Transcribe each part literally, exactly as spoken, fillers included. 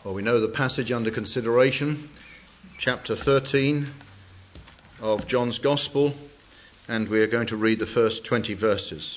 Well, we know the passage under consideration, chapter thirteen of John's Gospel, and we are going to read the first twenty verses.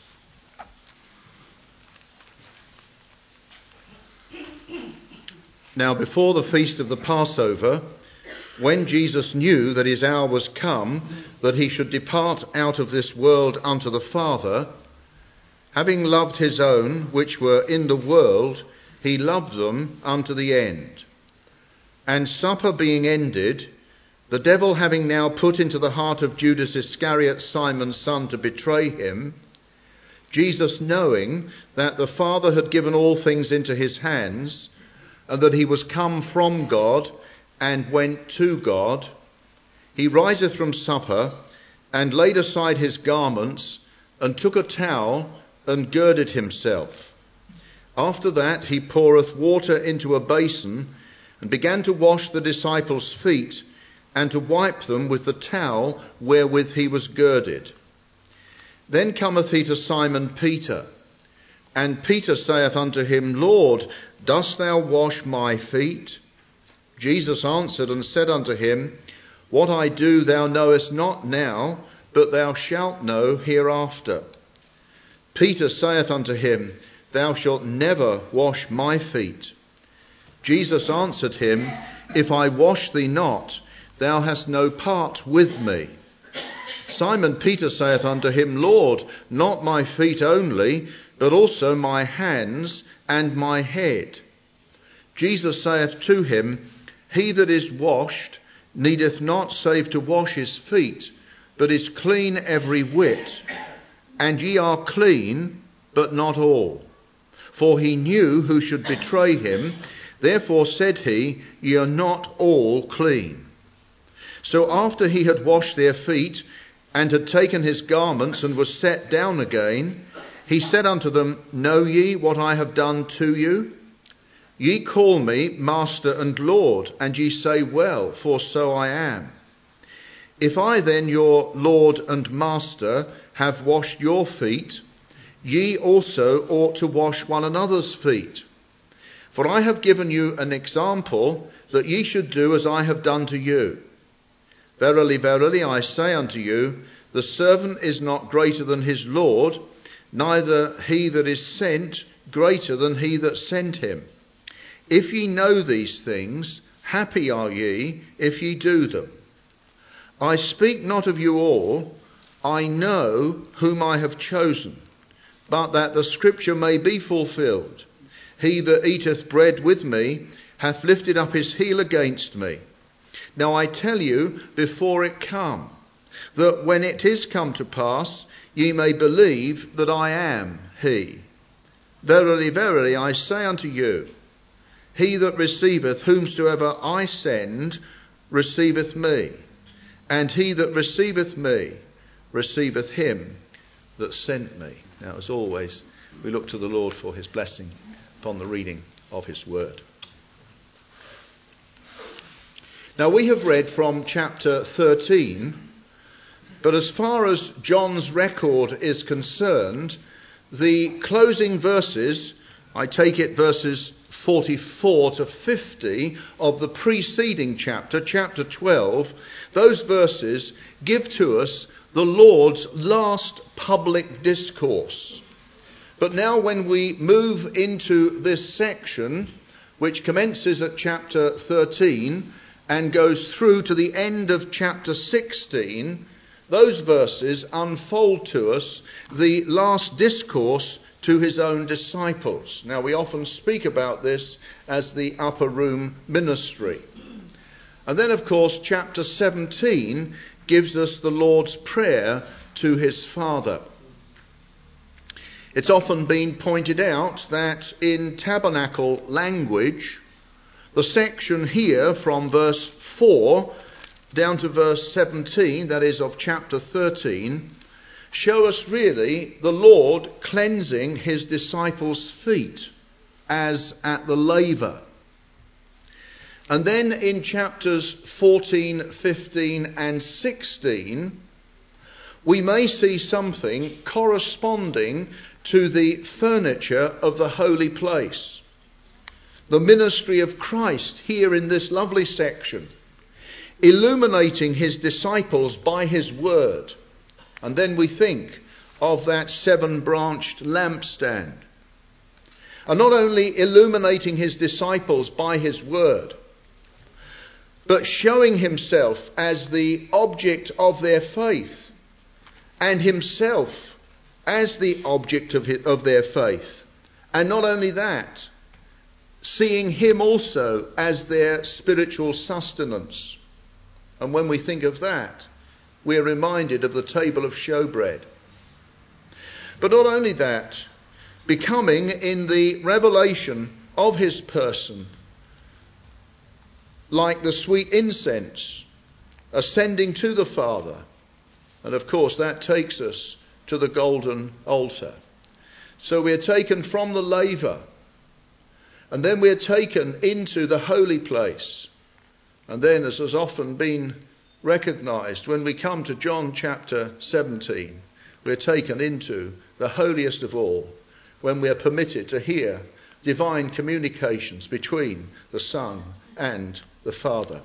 Now, before the feast of the Passover, when Jesus knew that his hour was come, that he should depart out of this world unto the Father, having loved his own which were in the world, he loved them unto the end. And supper being ended, the devil having now put into the heart of Judas Iscariot, Simon's son, to betray him, Jesus, knowing that the Father had given all things into his hands, and that he was come from God and went to God, he riseth from supper, and laid aside his garments, and took a towel, and girded himself. After that he poureth water into a basin, and began to wash the disciples' feet, and to wipe them with the towel wherewith he was girded. Then cometh he to Simon Peter, and Peter saith unto him, Lord, dost thou wash my feet? Jesus answered and said unto him, What I do thou knowest not now, but thou shalt know hereafter. Peter saith unto him, Thou shalt never wash my feet. Jesus answered him, If I wash thee not, thou hast no part with me. Simon Peter saith unto him, Lord, not my feet only, but also my hands and my head. Jesus saith to him, He that is washed needeth not save to wash his feet, but is clean every whit. And ye are clean, but not all. For he knew who should betray him, therefore said he, Ye are not all clean. So after he had washed their feet, and had taken his garments, and was set down again, he said unto them, Know ye what I have done to you? Ye call me Master and Lord, and ye say, Well, for so I am. If I then, your Lord and Master, have washed your feet, ye also ought to wash one another's feet. For I have given you an example, that ye should do as I have done to you. Verily, verily, I say unto you, the servant is not greater than his Lord, neither he that is sent greater than he that sent him. If ye know these things, happy are ye if ye do them. I speak not of you all, I know whom I have chosen, but that the scripture may be fulfilled. He that eateth bread with me hath lifted up his heel against me. Now I tell you before it come, that when it is come to pass, ye may believe that I am he. Verily, verily, I say unto you, he that receiveth whomsoever I send receiveth me, and he that receiveth me receiveth him that sent me. Now, as always, we look to the Lord for his blessing upon the reading of his word. Now, we have read from chapter thirteen, but as far as John's record is concerned, the closing verses, I take it verses forty-four to fifty of the preceding chapter, chapter twelve, those verses give to us the Lord's last public discourse. But now when we move into this section, which commences at chapter thirteen and goes through to the end of chapter sixteen, those verses unfold to us the last discourse to his own disciples. Now, we often speak about this as the upper room ministry. And then, of course, chapter seventeen gives us the Lord's Prayer to his Father. It's often been pointed out that in tabernacle language, the section here from verse four down to verse seventeen, that is of chapter thirteen, show us really the Lord cleansing his disciples' feet as at the laver. And then in chapters fourteen, fifteen and sixteen, we may see something corresponding to the furniture of the holy place. the ministry of Christ here in this lovely section, illuminating his disciples by his word. And then we think of that seven-branched lampstand. And not only illuminating his disciples by his word, but showing himself as the object of their faith, and himself as the object of, his, of their faith. And not only that, seeing him also as their spiritual sustenance. And when we think of that, we're reminded of the table of showbread. But not only that, becoming in the revelation of his person like the sweet incense ascending to the Father. And of course that takes us to the golden altar. So we're taken from the laver, and then we're taken into the holy place. And then, as has often been recognised, when we come to John chapter seventeen, we're taken into the holiest of all, when we are permitted to hear divine communications between the Son and the Father.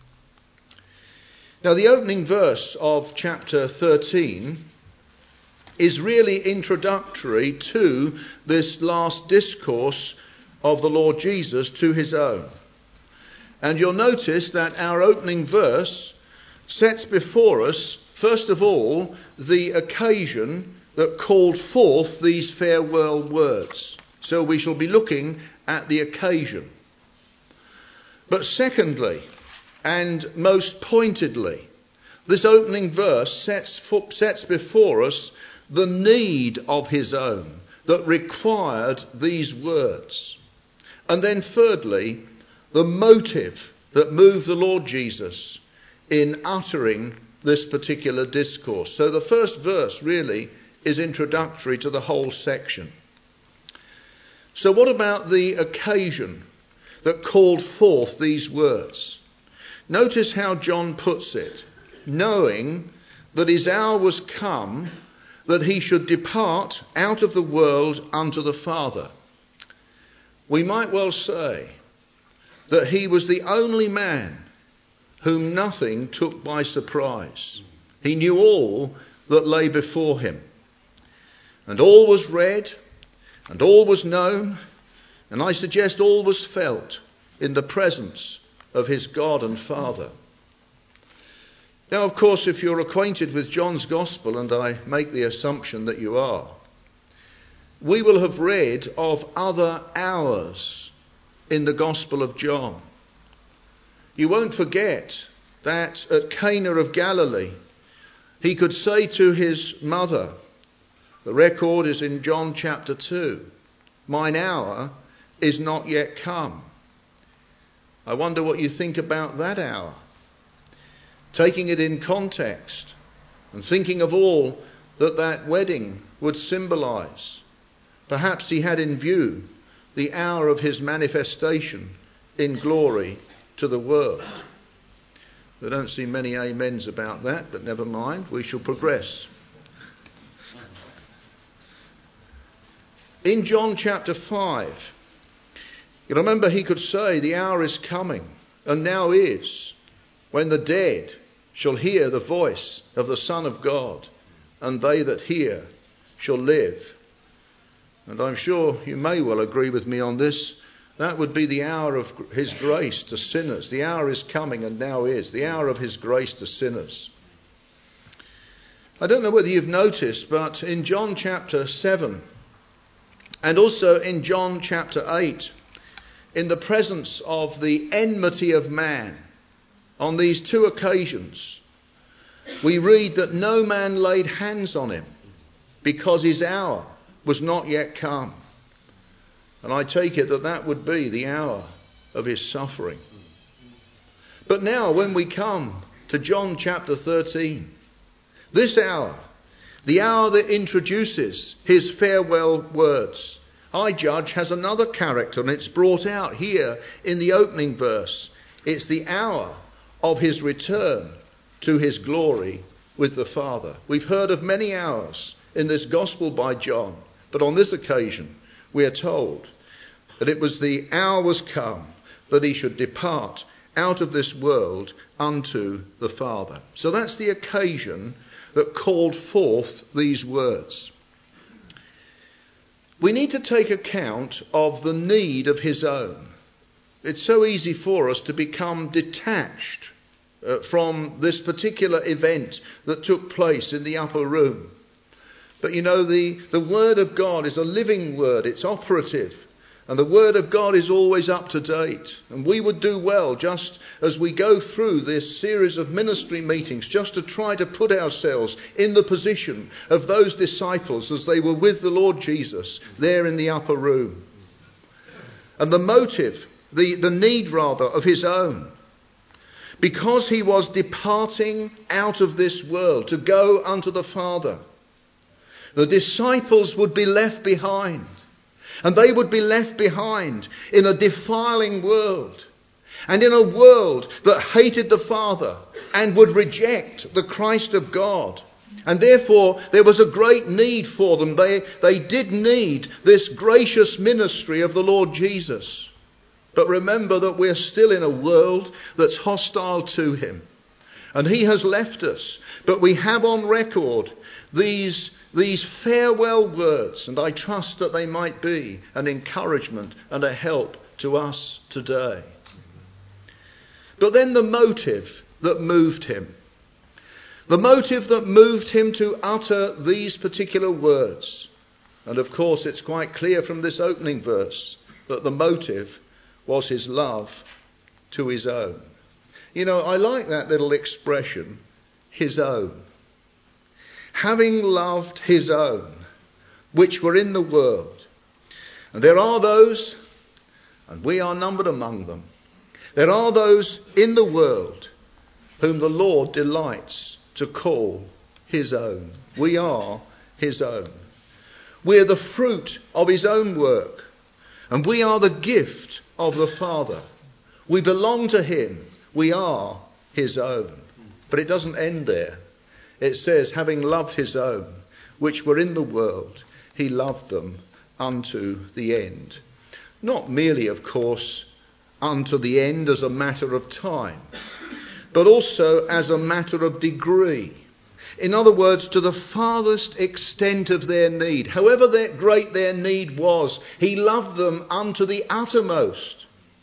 Now, the opening verse of chapter thirteen is really introductory to this last discourse of the Lord Jesus to his own. And you'll notice that our opening verse sets before us, first of all, the occasion that called forth these farewell words. So we shall be looking at the occasion. But secondly, and most pointedly, this opening verse sets, sets before us the need of his own that required these words. And then thirdly, the motive that moved the Lord Jesus in uttering this particular discourse. So the first verse really is introductory to the whole section. So what about the occasion that called forth these words? Notice how John puts it, knowing that his hour was come that he should depart out of the world unto the Father. We might well say that he was the only man whom nothing took by surprise. He knew all that lay before him. And all was read, and all was known, and I suggest all was felt in the presence of his God and Father. Now, of course, if you're acquainted with John's Gospel, and I make the assumption that you are, we will have read of other hours in the Gospel of John. You won't forget that at Cana of Galilee, he could say to his mother, the record is in John chapter two, mine hour is not yet come. I wonder what you think about that hour. Taking it in context and thinking of all that that wedding would symbolise. Perhaps he had in view the hour of his manifestation in glory to the world. I don't see many amens about that, but never mind, we shall progress. In John chapter five, you remember he could say, the hour is coming, and now is, when the dead shall hear the voice of the Son of God, and they that hear shall live. And I'm sure you may well agree with me on this. That would be the hour of his grace to sinners. The hour is coming and now is. The hour of his grace to sinners. I don't know whether you've noticed, but in John chapter seven and also in John chapter eight, in the presence of the enmity of man, on these two occasions, we read that no man laid hands on him because his hour was not yet come. And I take it that that would be the hour of his suffering. But now when we come to John chapter thirteen, this hour, the hour that introduces his farewell words, I judge has another character, and it's brought out here in the opening verse. It's the hour of his return to his glory with the Father. We've heard of many hours in this gospel by John, but on this occasion we are told that it was the hour was come that he should depart out of this world unto the Father. So that's the occasion that called forth these words. We need to take account of the need of his own. It's so easy for us to become detached uh, from this particular event that took place in the upper room. But you know, the, the word of God is a living word. It's operative. And the word of God is always up to date. And we would do well, just as we go through this series of ministry meetings, just to try to put ourselves in the position of those disciples as they were with the Lord Jesus there in the upper room. And the motive, the, the need rather, of his own. Because he was departing out of this world to go unto the Father, the disciples would be left behind. And they would be left behind in a defiling world, and in a world that hated the Father and would reject the Christ of God. And therefore there was a great need for them. They, they did need this gracious ministry of the Lord Jesus. But remember that we're still in a world that's hostile to him. And he has left us. But we have on record these These farewell words, and I trust that they might be an encouragement and a help to us today. But then the motive that moved him. The motive that moved him to utter these particular words. And of course it's quite clear from this opening verse that the motive was his love to his own. You know, I like that little expression, his own. Having loved his own, which were in the world. And there are those, and we are numbered among them, there are those in the world whom the Lord delights to call his own. We are his own. We are the fruit of his own work, and we are the gift of the Father. We belong to him. We are his own. But it doesn't end there. It says, having loved his own, which were in the world, he loved them unto the end. Not merely, of course, unto the end as a matter of time, but also as a matter of degree. In other words, to the farthest extent of their need. However great their need was, he loved them unto the uttermost.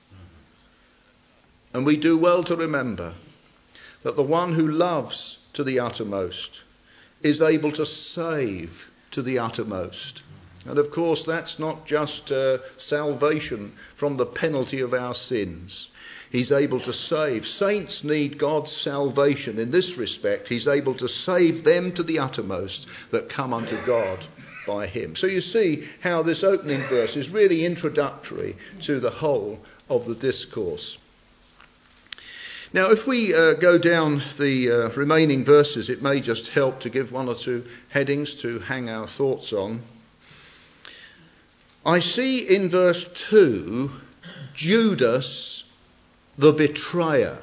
And we do well to remember that the one who loves to the uttermost is able to save to the uttermost. And of course that's not just uh, salvation from the penalty of our sins. He's able to save. Saints need God's salvation in this respect. He's able to save them to the uttermost that come unto God by him. So you see how this opening verse is really introductory to the whole of the discourse. Now, if we uh, go down the uh, remaining verses, it may just help to give one or two headings to hang our thoughts on. I see in verse two, Judas the betrayer.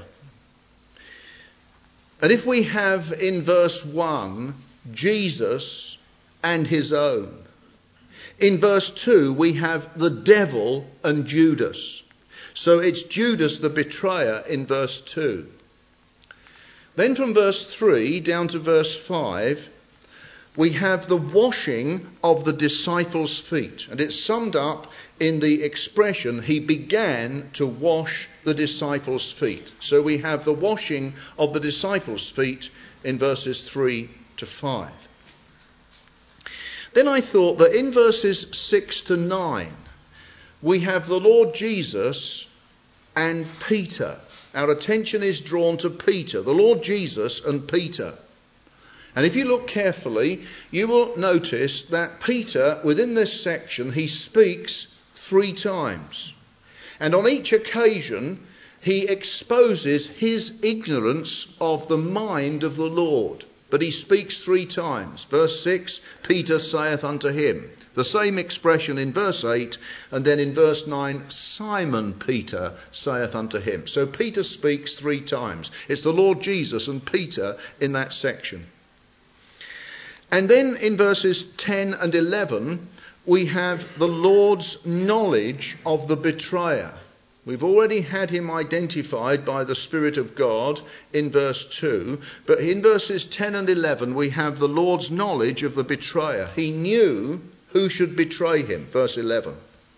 And if we have in verse one, Jesus and his own. In verse two, we have the devil and Judas. So it's Judas the betrayer in verse two. Then from verse three down to verse five, we have the washing of the disciples' feet. And it's summed up in the expression, he began to wash the disciples' feet. So we have the washing of the disciples' feet in verses three to five. Then I thought that in verses six to nine, we have the Lord Jesus and Peter. Our attention is drawn to Peter, the Lord Jesus and Peter. And if you look carefully, you will notice that Peter, within this section, he speaks three times. And on each occasion, he exposes his ignorance of the mind of the Lord. But he speaks three times. Verse six, Peter saith unto him. The same expression in verse eight, and then in verse nine, Simon Peter saith unto him. So Peter speaks three times. It's the Lord Jesus and Peter in that section. And then in verses ten and eleven, we have the Lord's knowledge of the betrayer. We've already had him identified by the Spirit of God in verse two, but in verses ten and eleven we have the Lord's knowledge of the betrayer. He knew who should betray him, verse eleven.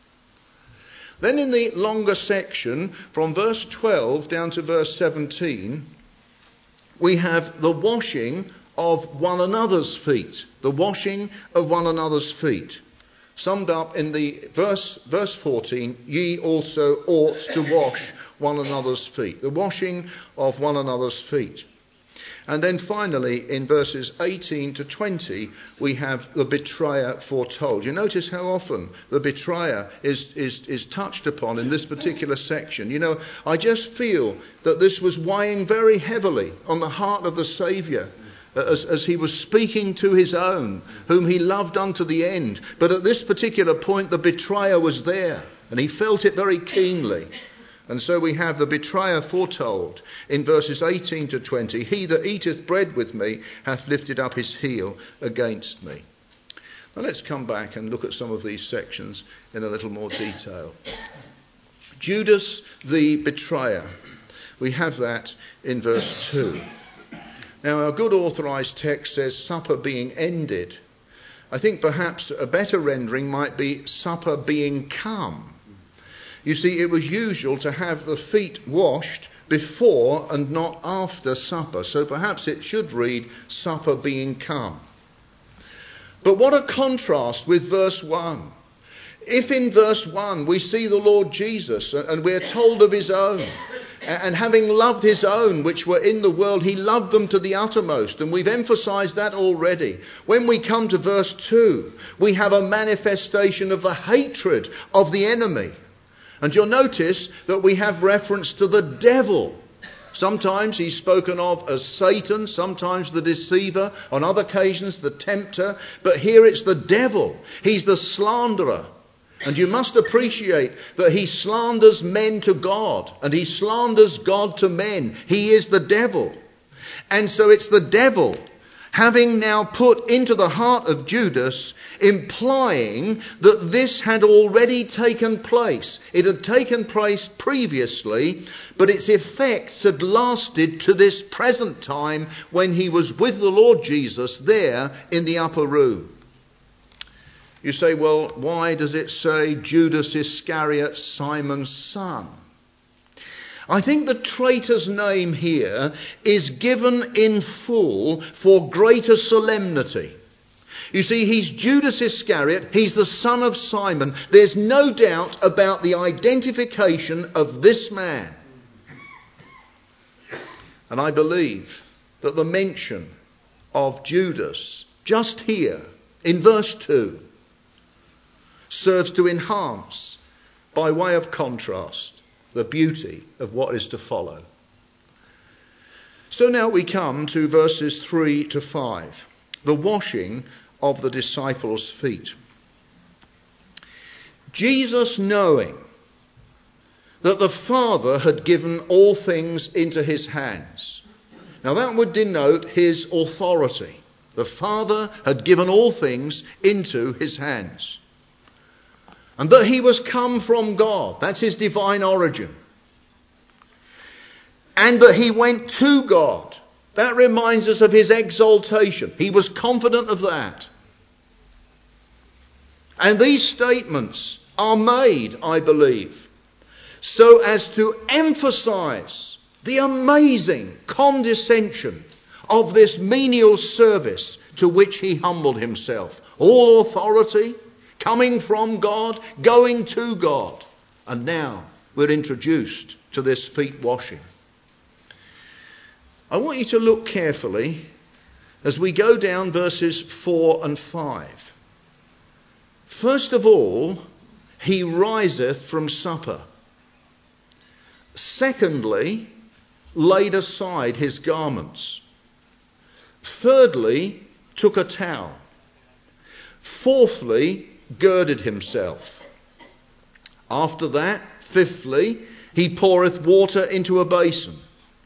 Then in the longer section, from verse twelve down to verse seventeen, we have the washing of one another's feet. The washing of one another's feet. Summed up in the verse, verse fourteen, ye also ought to wash one another's feet. The washing of one another's feet. And then finally, in verses eighteen to twenty, we have the betrayer foretold. You notice how often the betrayer is, is, is touched upon in this particular section. You know, I just feel that this was weighing very heavily on the heart of the Saviour as, as he was speaking to his own, whom he loved unto the end. But at this particular point, the betrayer was there, and he felt it very keenly. And so we have the betrayer foretold in verses eighteen to twenty. He that eateth bread with me hath lifted up his heel against me. Now let's come back and look at some of these sections in a little more detail. Judas the betrayer. We have that in verse two. Now our good authorised text says supper being ended. I think perhaps a better rendering might be supper being come. You see, it was usual to have the feet washed before and not after supper. So perhaps it should read, supper being come. But what a contrast with verse one. If in verse one we see the Lord Jesus and we're told of his own, and having loved his own which were in the world, he loved them to the uttermost. And we've emphasised that already. When we come to verse two, we have a manifestation of the hatred of the enemy. And you'll notice that we have reference to the devil. Sometimes he's spoken of as Satan, sometimes the deceiver, on other occasions the tempter. But here it's the devil. He's the slanderer. And you must appreciate that he slanders men to God, and he slanders God to men. He is the devil. And so it's the devil, having now put into the heart of Judas, implying that this had already taken place. It had taken place previously, but its effects had lasted to this present time when he was with the Lord Jesus there in the upper room. You say, well, why does it say Judas Iscariot, Simon's son? I think the traitor's name here is given in full for greater solemnity. You see, he's Judas Iscariot, he's the son of Simon. There's no doubt about the identification of this man. And I believe that the mention of Judas just here in verse two serves to enhance, by way of contrast, the beauty of what is to follow. So now we come to verses three to five, the washing of the disciples' feet. Jesus, knowing that the Father had given all things into his hands. Now that would denote his authority. The Father had given all things into his hands. And that he was come from God. That's his divine origin. And that he went to God. That reminds us of his exaltation. He was confident of that. And these statements are made, I believe, so as to emphasize the amazing condescension of this menial service to which he humbled himself. All authority coming from God, going to God. And now we're introduced to this feet washing. I want you to look carefully as we go down verses four and five. First of all, he riseth from supper. Secondly, laid aside his garments. Thirdly, took a towel. Fourthly, girded himself. After that, fifthly, he poureth water into a basin.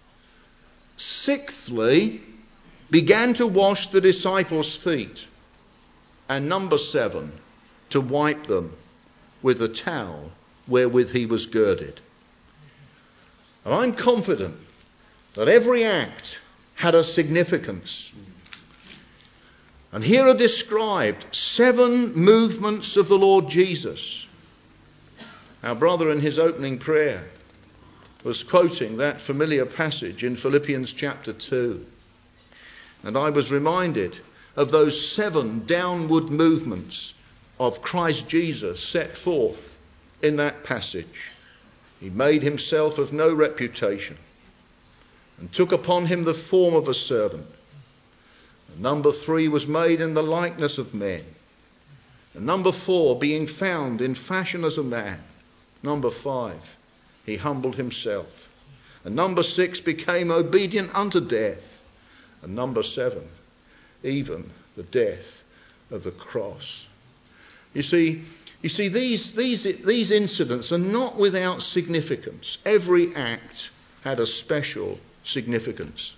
Sixthly, began to wash the disciples' feet. And number seven, to wipe them with the towel wherewith he was girded. And I'm confident that every act had a significance. And here are described seven movements of the Lord Jesus. Our brother in his opening prayer was quoting that familiar passage in Philippians chapter two. And I was reminded of those seven downward movements of Christ Jesus set forth in that passage. He made himself of no reputation and took upon him the form of a servant. And number three, was made in the likeness of men. And number four, being found in fashion as a man. Number five, he humbled himself. And number six, became obedient unto death. And number seven, even the death of the cross. You see, you see, these, these, these incidents are not without significance. Every act had a special significance.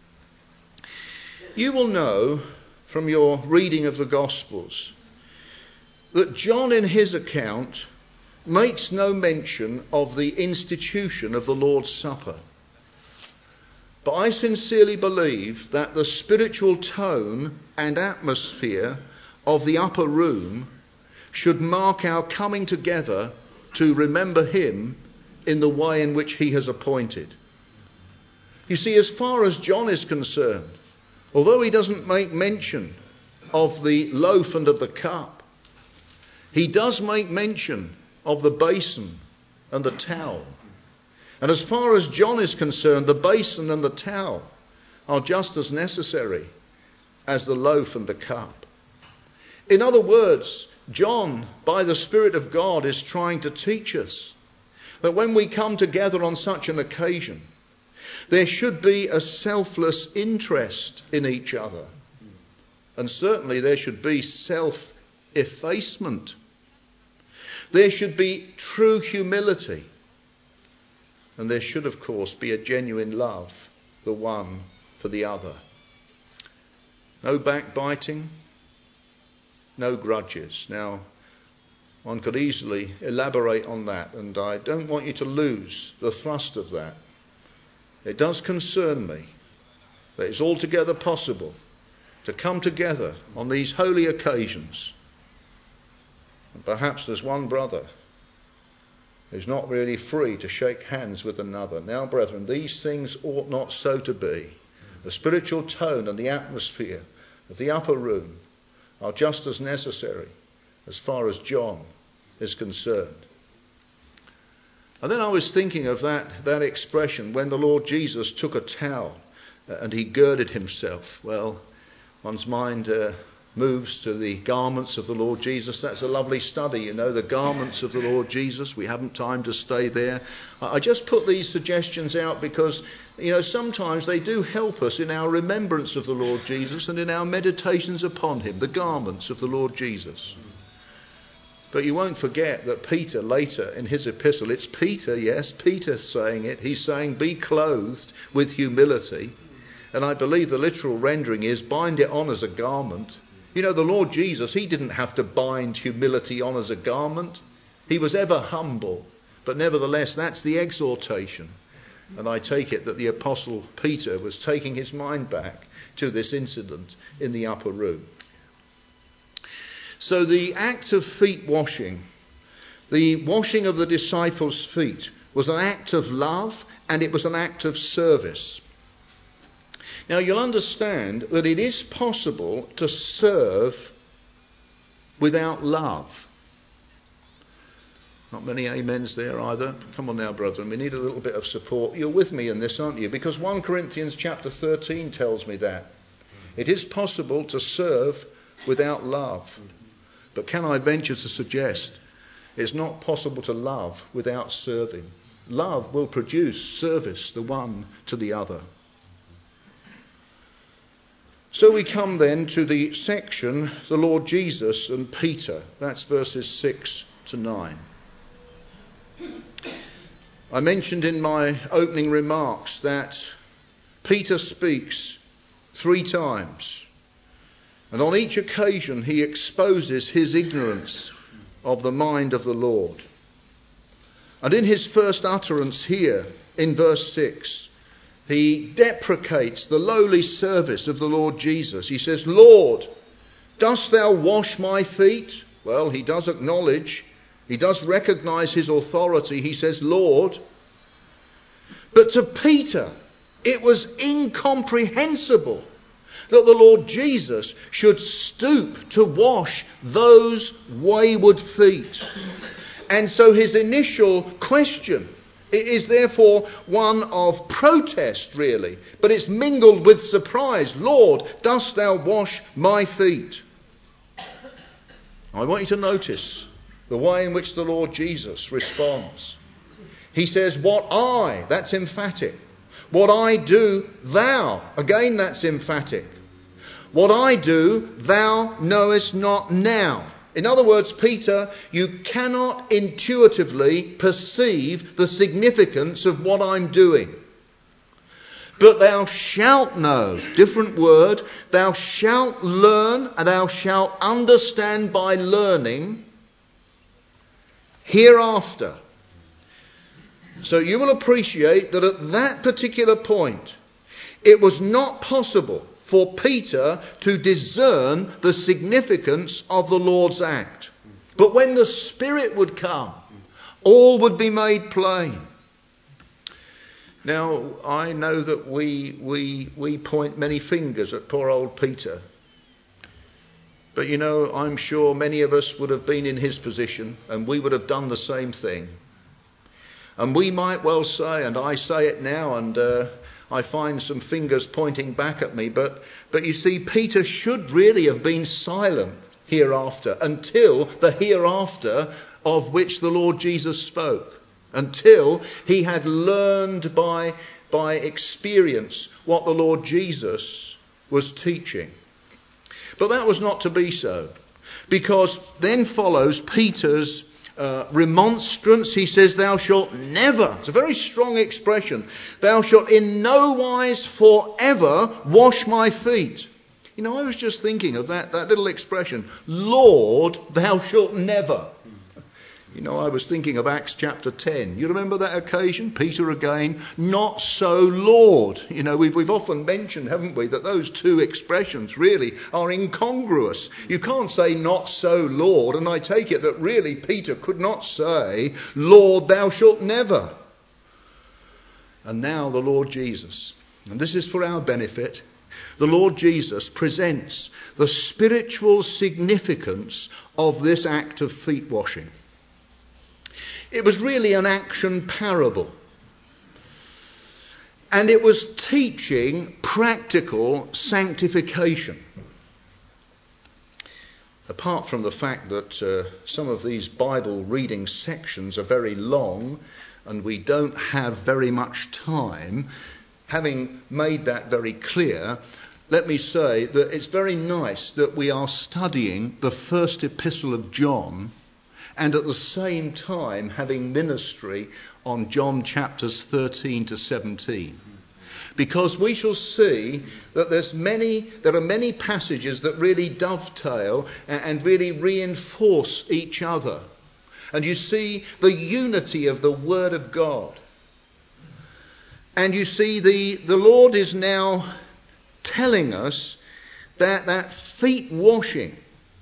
You will know from your reading of the Gospels that John in his account makes no mention of the institution of the Lord's Supper. But I sincerely believe that the spiritual tone and atmosphere of the upper room should mark our coming together to remember him in the way in which he has appointed. You see, as far as John is concerned, although he doesn't make mention of the loaf and of the cup, he does make mention of the basin and the towel. And as far as John is concerned, the basin and the towel are just as necessary as the loaf and the cup. In other words, John, by the Spirit of God, is trying to teach us that when we come together on such an occasion, there should be a selfless interest in each other. And certainly there should be self-effacement. There should be true humility. And there should, of course, be a genuine love, the one for the other. No backbiting, no grudges. Now, one could easily elaborate on that, and I don't want you to lose the thrust of that. It does concern me that it's altogether possible to come together on these holy occasions. And perhaps there's one brother who's not really free to shake hands with another. Now, brethren, these things ought not so to be. The spiritual tone and the atmosphere of the upper room are just as necessary as far as John is concerned. And then I was thinking of that, that expression when the Lord Jesus took a towel and he girded himself. Well, one's mind uh, moves to the garments of the Lord Jesus. That's a lovely study, you know, the garments of the Lord Jesus. We haven't time to stay there. I just put these suggestions out because, you know, sometimes they do help us in our remembrance of the Lord Jesus and in our meditations upon him, the garments of the Lord Jesus. But you won't forget that Peter later in his epistle, it's Peter, yes, Peter saying it. He's saying, be clothed with humility. And I believe the literal rendering is bind it on as a garment. You know, the Lord Jesus, he didn't have to bind humility on as a garment. He was ever humble. But nevertheless, that's the exhortation. And I take it that the Apostle Peter was taking his mind back to this incident in the upper room. So the act of feet washing, the washing of the disciples' feet, was an act of love and it was an act of service. Now you'll understand that it is possible to serve without love. Not many amens there either. Come on now, brethren, we need a little bit of support. You're with me in this, aren't you? Because First Corinthians chapter thirteen tells me that. It is possible to serve without love. But can I venture to suggest it's not possible to love without serving? Love will produce service, the one to the other. So we come then to the section, the Lord Jesus and Peter. That's verses six to nine. I mentioned in my opening remarks that Peter speaks three times. And on each occasion he exposes his ignorance of the mind of the Lord. And in his first utterance here, in verse six, he deprecates the lowly service of the Lord Jesus. He says, Lord, dost thou wash my feet? Well, he does acknowledge, he does recognize his authority. He says, Lord. But to Peter, it was incomprehensible that the Lord Jesus should stoop to wash those wayward feet. And so his initial question is therefore one of protest, really, but it's mingled with surprise. Lord, dost thou wash my feet? I want you to notice the way in which the Lord Jesus responds. He says, what I, that's emphatic. What I do, thou, again that's emphatic. What I do, thou knowest not now. In other words, Peter, you cannot intuitively perceive the significance of what I'm doing. But thou shalt know, different word, thou shalt learn and thou shalt understand by learning hereafter. So you will appreciate that at that particular point, it was not possible for Peter to discern the significance of the Lord's act. But when the Spirit would come, all would be made plain. Now, I know that we we we point many fingers at poor old Peter. But you know, I'm sure many of us would have been in his position and we would have done the same thing. And we might well say, and I say it now, and uh, I find some fingers pointing back at me, but, but you see, Peter should really have been silent hereafter until the hereafter of which the Lord Jesus spoke, until he had learned by, by experience what the Lord Jesus was teaching. But that was not to be so, because then follows Peter's Uh, remonstrance. He says, thou shalt never, it's a very strong expression, thou shalt in no wise forever wash my feet. You know, I was just thinking of that, that little expression, Lord, thou shalt never. You know, I was thinking of Acts chapter ten. You remember that occasion? Peter again, not so Lord. You know, we've, we've often mentioned, haven't we, that those two expressions really are incongruous. You can't say not so Lord, and I take it that really Peter could not say, Lord, thou shalt never. And now the Lord Jesus, and this is for our benefit, the Lord Jesus presents the spiritual significance of this act of feet washing. It was really an action parable. And it was teaching practical sanctification. Apart from the fact that uh, some of these Bible reading sections are very long and we don't have very much time, having made that very clear, let me say that it's very nice that we are studying the first epistle of John and at the same time having ministry on John chapters thirteen to seventeen. Because we shall see that there's many, there are many passages that really dovetail and really reinforce each other. And you see the unity of the Word of God. And you see the, the Lord is now telling us that that feet washing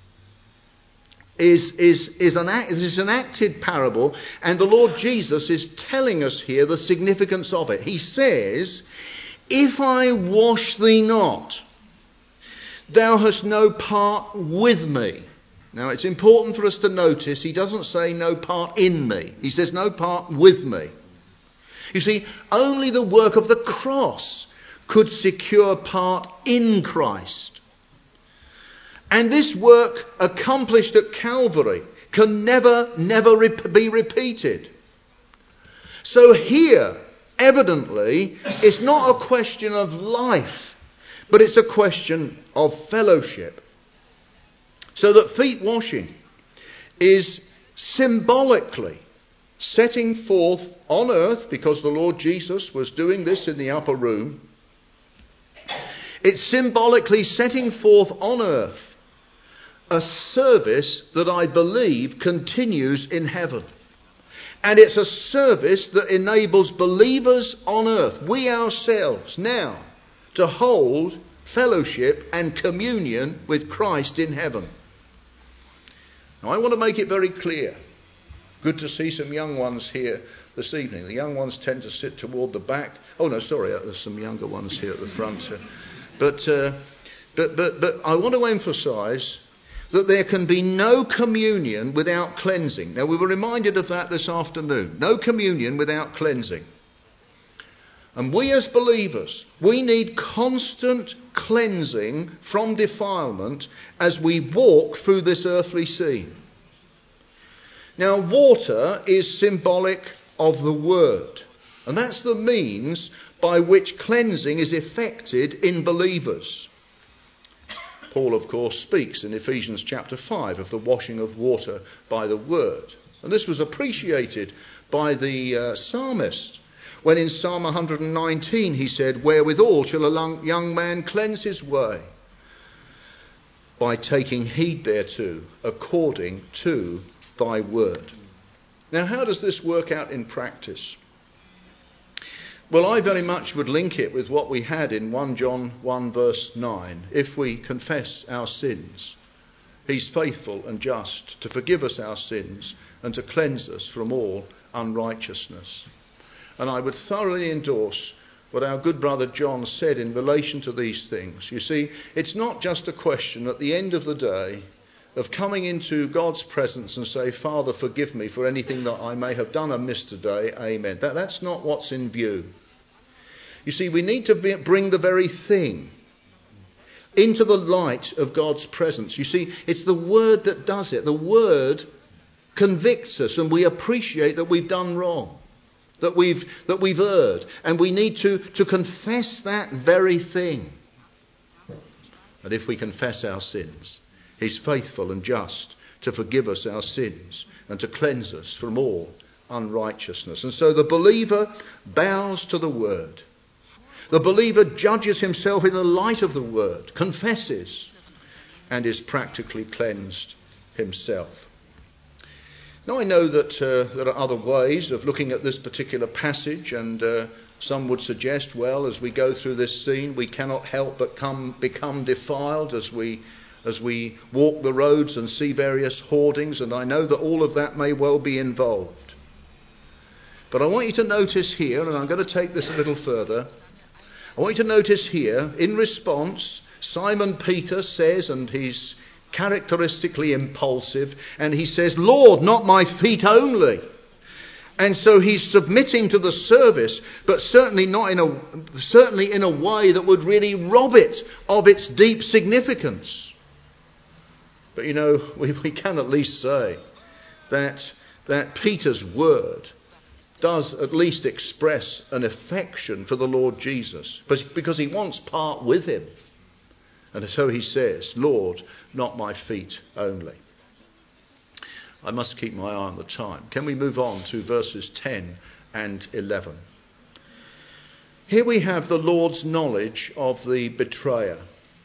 is, is, is, an, is an acted parable, and the Lord Jesus is telling us here the significance of it. He says, if I wash thee not, thou hast no part with me. Now it's important for us to notice he doesn't say no part in me. He says no part with me. You see, only the work of the cross could secure part in Christ. And this work accomplished at Calvary can never, never rep- be repeated. So here, evidently, it's not a question of life, but it's a question of fellowship. So that feet washing is symbolically setting forth on earth, because the Lord Jesus was doing this in the upper room, it's symbolically setting forth on earth a service that I believe continues in heaven. And it's a service that enables believers on earth, we ourselves now, to hold fellowship and communion with Christ in heaven. Now I want to make it very clear. Good to see some young ones here this evening. The young ones tend to sit toward the back. Oh no, sorry, there's some younger ones here at the front. But, uh, but, but, but I want to emphasise that there can be no communion without cleansing. Now we were reminded of that this afternoon. No communion without cleansing. And we as believers, we need constant cleansing from defilement as we walk through this earthly scene. Now water is symbolic of the word. And that's the means by which cleansing is effected in believers. Paul, of course, speaks in Ephesians chapter five of the washing of water by the word. And this was appreciated by the uh, psalmist when in Psalm one hundred nineteen he said, "Wherewithal shall a young man cleanse his way? By taking heed thereto, according to thy word." Now, how does this work out in practice? Well, I very much would link it with what we had in First John one verse nine. If we confess our sins, he's faithful and just to forgive us our sins and to cleanse us from all unrighteousness. And I would thoroughly endorse what our good brother John said in relation to these things. You see, it's not just a question at the end of the day of coming into God's presence and say, "Father, forgive me for anything that I may have done amiss today. Amen." That, that's not what's in view. You see, we need to be, bring the very thing into the light of God's presence. You see, it's the word that does it. The word convicts us and we appreciate that we've done wrong, that we've, that we've erred, and we need to, to confess that very thing. And if we confess our sins, he's faithful and just to forgive us our sins and to cleanse us from all unrighteousness. And so the believer bows to the word. The believer judges himself in the light of the word, confesses, and is practically cleansed himself. Now I know that uh, there are other ways of looking at this particular passage, and uh, some would suggest, well, as we go through this scene, we cannot help but come become defiled as we as we walk the roads and see various hoardings, and I know that all of that may well be involved. But I want you to notice here, and I'm going to take this a little further, I want you to notice here, in response, Simon Peter says, and he's characteristically impulsive, and he says, "Lord, not my feet only." And so he's submitting to the service, but certainly not in a certainly in a way that would really rob it of its deep significance. But you know, we, we can at least say that that Peter's word does at least express an affection for the Lord Jesus, but because he wants part with him. And so he says, "Lord, not my feet only." I must keep my eye on the time. Can we move on to verses ten and eleven? Here we have the Lord's knowledge of the betrayer.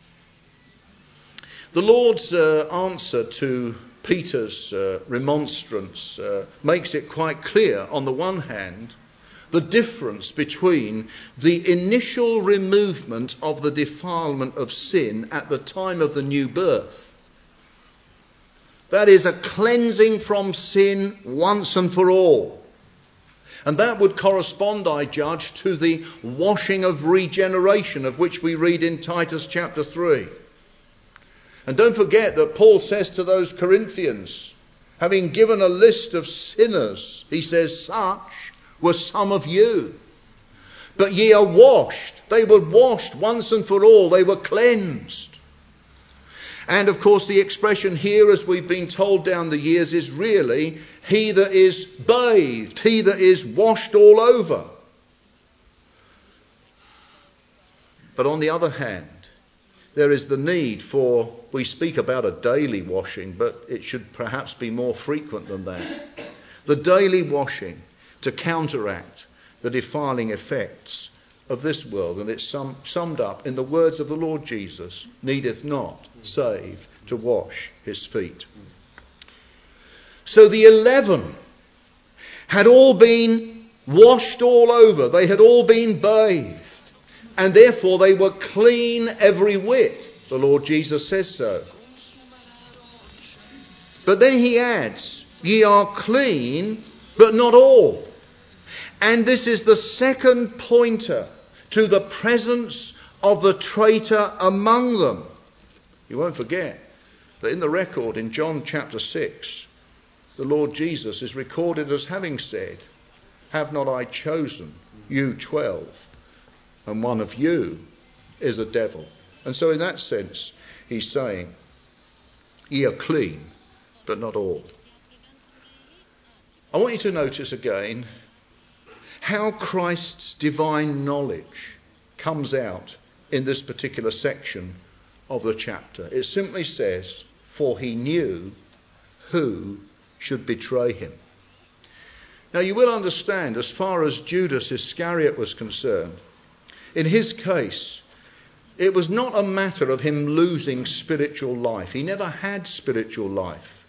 The Lord's uh, answer to Peter's uh, remonstrance uh, makes it quite clear, on the one hand, the difference between the initial removement of the defilement of sin at the time of the new birth. That is a cleansing from sin once and for all. And that would correspond, I judge, to the washing of regeneration of which we read in Titus chapter three. And don't forget that Paul says to those Corinthians, having given a list of sinners, he says, "Such were some of you. But ye are washed." They were washed once and for all. They were cleansed. And of course the expression here, as we've been told down the years, is really he that is bathed, he that is washed all over. But on the other hand, there is the need for, we speak about a daily washing, but it should perhaps be more frequent than that. The daily washing to counteract the defiling effects of this world, and it's sum, summed up in the words of the Lord Jesus, needeth not save to wash his feet. So the eleven had all been washed all over. They had all been bathed, and therefore they were clean every whit. The Lord Jesus says so. But then he adds, ye are clean, but not all. And this is the second pointer to the presence of the traitor among them. You won't forget that in the record in John chapter six, the Lord Jesus is recorded as having said, have not I chosen you twelve, and one of you is a devil. And so in that sense, he's saying, ye are clean, but not all. I want you to notice again how Christ's divine knowledge comes out in this particular section of the chapter. It simply says, for he knew who should betray him. Now you will understand, as far as Judas Iscariot was concerned, in his case, it was not a matter of him losing spiritual life. He never had spiritual life.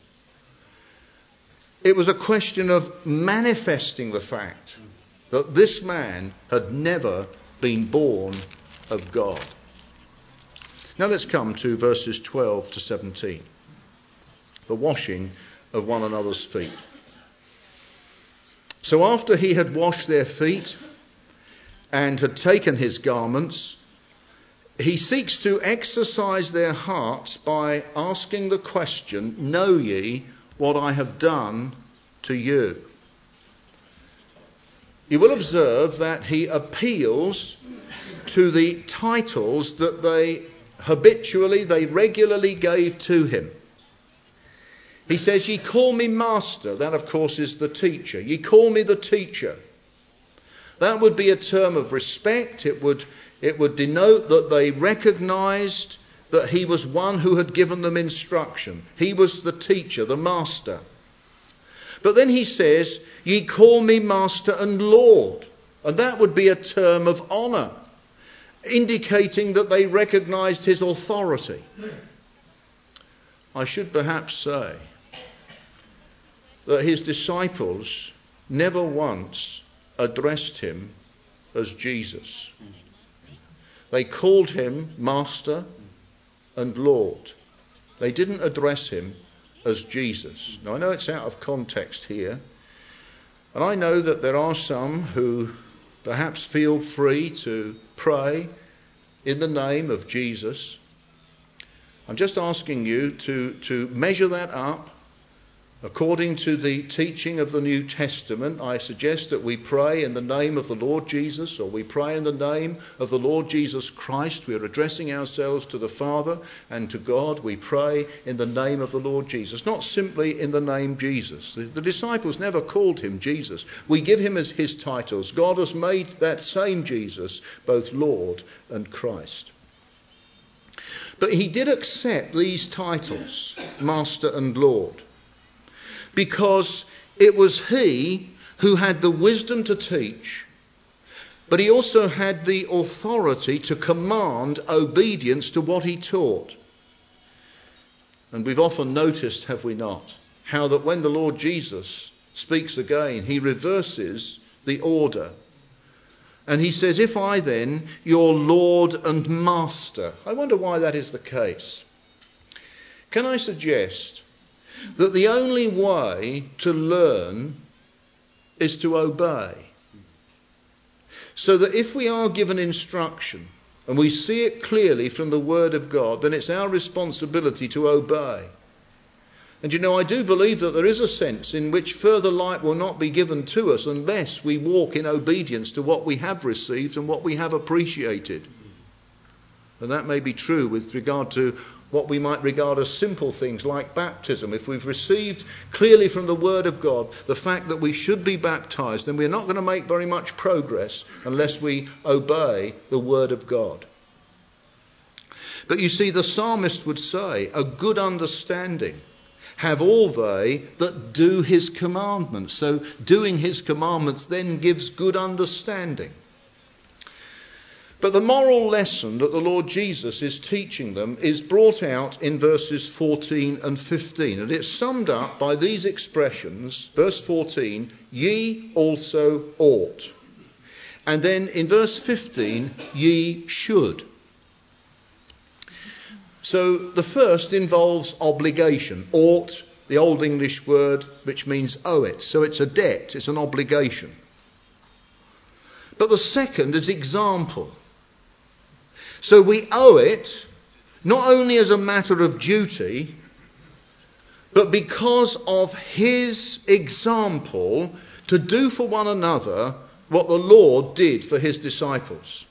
It was a question of manifesting the fact that this man had never been born of God. Now let's come to verses twelve to seventeen. The washing of one another's feet. So after he had washed their feet and had taken his garments, he seeks to exercise their hearts by asking the question, know ye what I have done to you? You will observe that he appeals to the titles that they habitually, they regularly gave to him. He says, ye call me master. That, of course, is the teacher. Ye call me the teacher. That would be a term of respect. It would, it would denote that they recognised that he was one who had given them instruction. He was the teacher, the master. But then he says, ye call me master and Lord. And that would be a term of honour, indicating that they recognised his authority. I should perhaps say that his disciples never once addressed him as Jesus. They called him Master and Lord. They didn't address him as Jesus. Now I know it's out of context here, and I know that there are some who perhaps feel free to pray in the name of Jesus. I'm just asking you to, to measure that up according to the teaching of the New Testament. I suggest that we pray in the name of the Lord Jesus, or we pray in the name of the Lord Jesus Christ. We are addressing ourselves to the Father and to God. We pray in the name of the Lord Jesus, not simply in the name Jesus. The, the disciples never called him Jesus. We give him as his titles. God has made that same Jesus both Lord and Christ. But he did accept these titles, Master and Lord, because it was he who had the wisdom to teach, but he also had the authority to command obedience to what he taught. And we've often noticed, have we not, how that when the Lord Jesus speaks again, he reverses the order. And he says, if I then, your Lord and Master. I wonder why that is the case. Can I suggest that the only way to learn is to obey? So that if we are given instruction and we see it clearly from the Word of God, then it's our responsibility to obey. And you know, I do believe that there is a sense in which further light will not be given to us unless we walk in obedience to what we have received and what we have appreciated. And that may be true with regard to what we might regard as simple things like baptism. If we've received clearly from the Word of God the fact that we should be baptised, then we're not going to make very much progress unless we obey the Word of God. But you see, the psalmist would say, a good understanding have all they that do his commandments. So doing his commandments then gives good understanding. But the moral lesson that the Lord Jesus is teaching them is brought out in verses fourteen and fifteen. And it's summed up by these expressions. Verse fourteen, ye also ought. And then in verse fifteen, ye should. So the first involves obligation. Ought, the Old English word which means owe it. So it's a debt, it's an obligation. But the second is example. So we owe it not only as a matter of duty, but because of his example to do for one another what the Lord did for his disciples.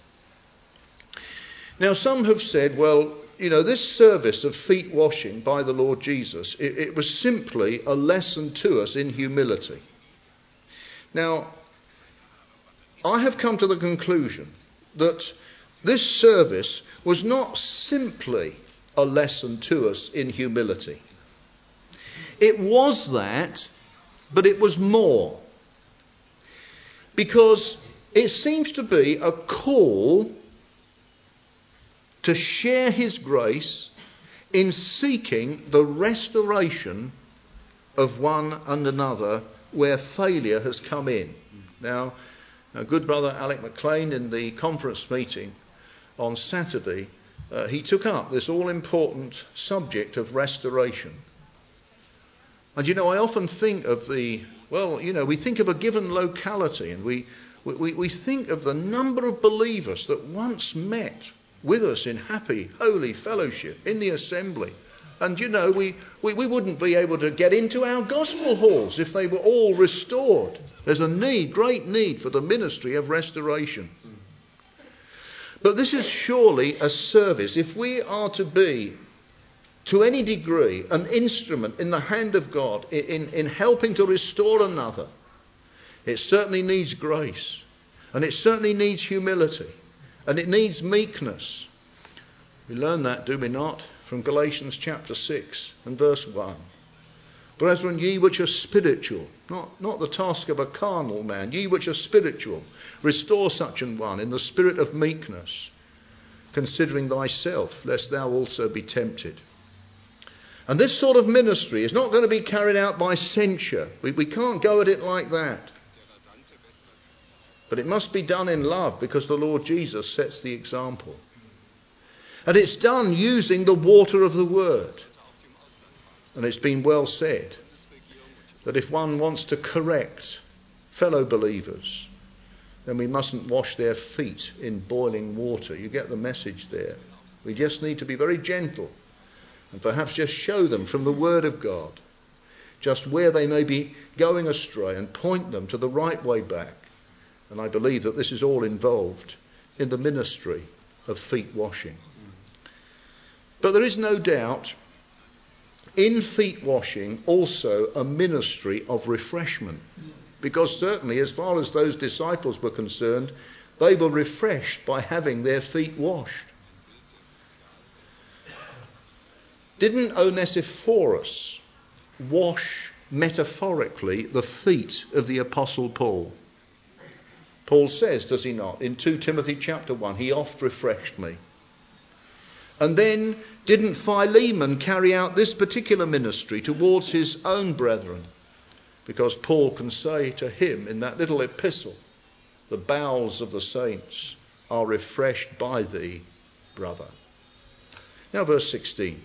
Now some have said, well, you know, this service of feet washing by the Lord Jesus, it, it was simply a lesson to us in humility. Now, I have come to the conclusion that this service was not simply a lesson to us in humility. It was that, but it was more. Because it seems to be a call to share his grace in seeking the restoration of one and another where failure has come in. Now, our good brother Alec McLean in the conference meeting on Saturday, uh, he took up this all-important subject of restoration. And you know, I often think of the, well, you know, we think of a given locality and we, we, we think of the number of believers that once met with us in happy, holy fellowship in the assembly. And you know, we, we, we wouldn't be able to get into our gospel halls if they were all restored. There's a need, great need for the ministry of restoration. But this is surely a service. If we are to be, to any degree, an instrument in the hand of God in, in, in helping to restore another, it certainly needs grace. And it certainly needs humility. And it needs meekness. We learn that, do we not, from Galatians chapter six and verse one. Brethren, ye which are spiritual, not, not the task of a carnal man, ye which are spiritual, restore such an one in the spirit of meekness, considering thyself, lest thou also be tempted. And this sort of ministry is not going to be carried out by censure. We, we can't go at it like that. But it must be done in love because the Lord Jesus sets the example. And it's done using the water of the word. And it's been well said that if one wants to correct fellow believers, then we mustn't wash their feet in boiling water. You get the message there. We just need to be very gentle and perhaps just show them from the word of God just where they may be going astray and point them to the right way back. And I believe that this is all involved in the ministry of feet washing. But there is no doubt in feet washing also a ministry of refreshment. Because certainly as far as those disciples were concerned, they were refreshed by having their feet washed. Didn't Onesiphorus wash metaphorically the feet of the Apostle Paul? Paul says, does he not, in Second Timothy chapter one, he oft refreshed me. And then didn't Philemon carry out this particular ministry towards his own brethren? Because Paul can say to him in that little epistle, the bowels of the saints are refreshed by thee, brother. Now verse sixteen.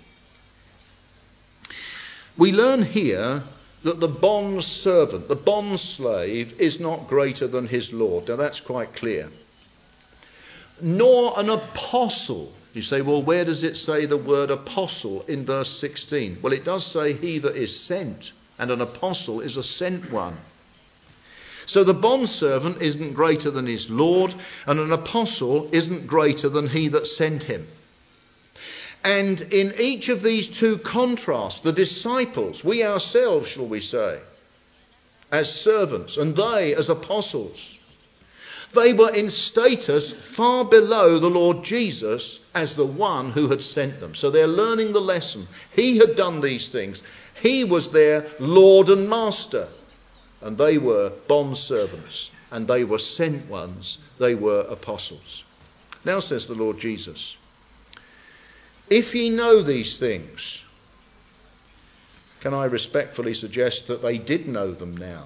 We learn here that the bond servant, the bond slave, is not greater than his Lord. Now that's quite clear. Nor an apostle. You say, well, where does it say the word apostle in verse sixteen? Well, it does say he that is sent, and an apostle is a sent one. So the bondservant isn't greater than his Lord, and an apostle isn't greater than he that sent him. And in each of these two contrasts, the disciples, we ourselves, shall we say, as servants, and they as apostles, they were in status far below the Lord Jesus as the one who had sent them. So they're learning the lesson. He had done these things. He was their Lord and Master. And they were bondservants. And they were sent ones. They were apostles. Now says the Lord Jesus, if ye know these things, can I respectfully suggest that they did know them now?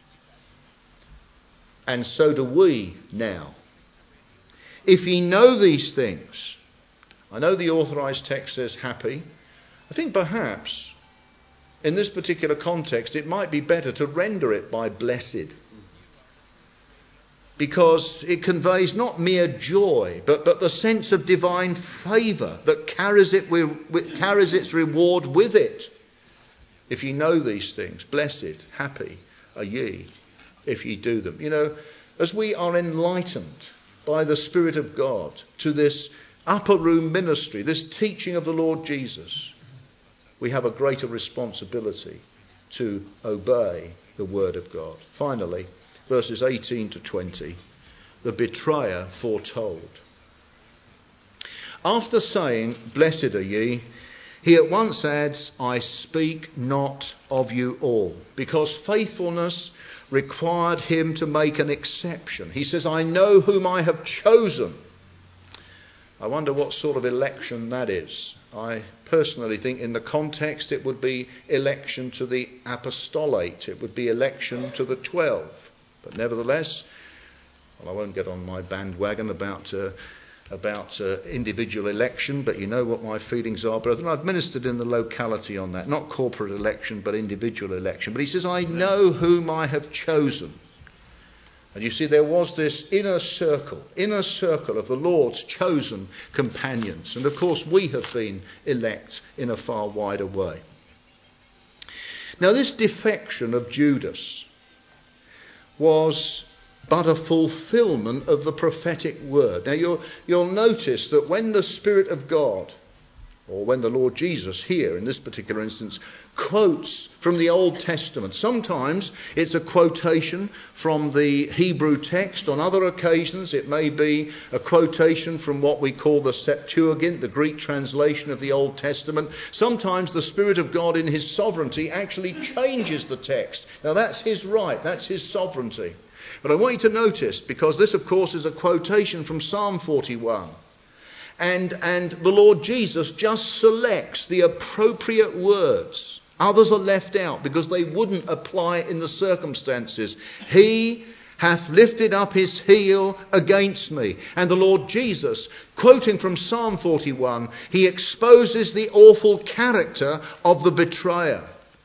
And so do we now. If ye know these things, I know the authorised text says happy. I think perhaps in this particular context it might be better to render it by blessed, because it conveys not mere joy, but, but the sense of divine favour that carries it with, carries its reward with it. If ye know these things, blessed, happy are ye if ye do them. You know, as we are enlightened by the Spirit of God to this upper room ministry, this teaching of the Lord Jesus, we have a greater responsibility to obey the word of God. Finally, verses eighteen to twenty, the betrayer foretold. After saying, blessed are ye, he at once adds, I speak not of you all, because faithfulness required him to make an exception. He says, I know whom I have chosen. I wonder what sort of election that is. I personally think in the context it would be election to the apostolate. It would be election to the twelve. But nevertheless, well, I won't get on my bandwagon about uh, about uh, individual election, but you know what my feelings are, brethren. I've ministered in the locality on that, not corporate election, but individual election. But he says, I know whom I have chosen. And you see, there was this inner circle, inner circle of the Lord's chosen companions. And of course, we have been elect in a far wider way. Now, this defection of Judas was but a fulfilment of the prophetic word. Now you'll, you'll notice that when the Spirit of God, or when the Lord Jesus here in this particular instance, quotes from the Old Testament, sometimes it's a quotation from the Hebrew text. On other occasions it may be a quotation from what we call the Septuagint, the Greek translation of the Old Testament. Sometimes the Spirit of God in his sovereignty actually changes the text. Now that's his right, that's his sovereignty. But I want you to notice, because this of course is a quotation from Psalm forty-one, and, and the Lord Jesus just selects the appropriate words. Others are left out because they wouldn't apply in the circumstances. He hath lifted up his heel against me. And the Lord Jesus, quoting from Psalm forty-one, he exposes the awful character of the betrayer.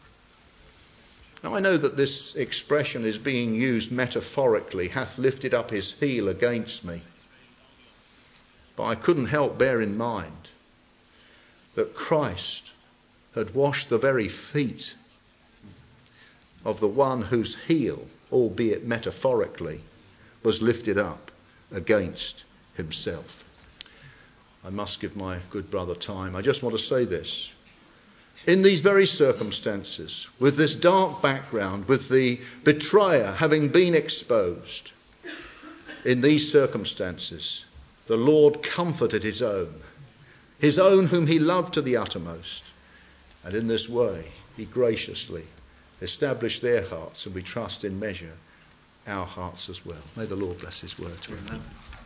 Now I know that this expression is being used metaphorically, hath lifted up his heel against me. But I couldn't help bear in mind that Christ had washed the very feet of the one whose heel, albeit metaphorically, was lifted up against himself. I must give my good brother time. I just want to say this. In these very circumstances, with this dark background, with the betrayer having been exposed, in these circumstances, the Lord comforted his own, his own whom he loved to the uttermost. And in this way, he graciously established their hearts, and we trust in measure our hearts as well. May the Lord bless his word to him.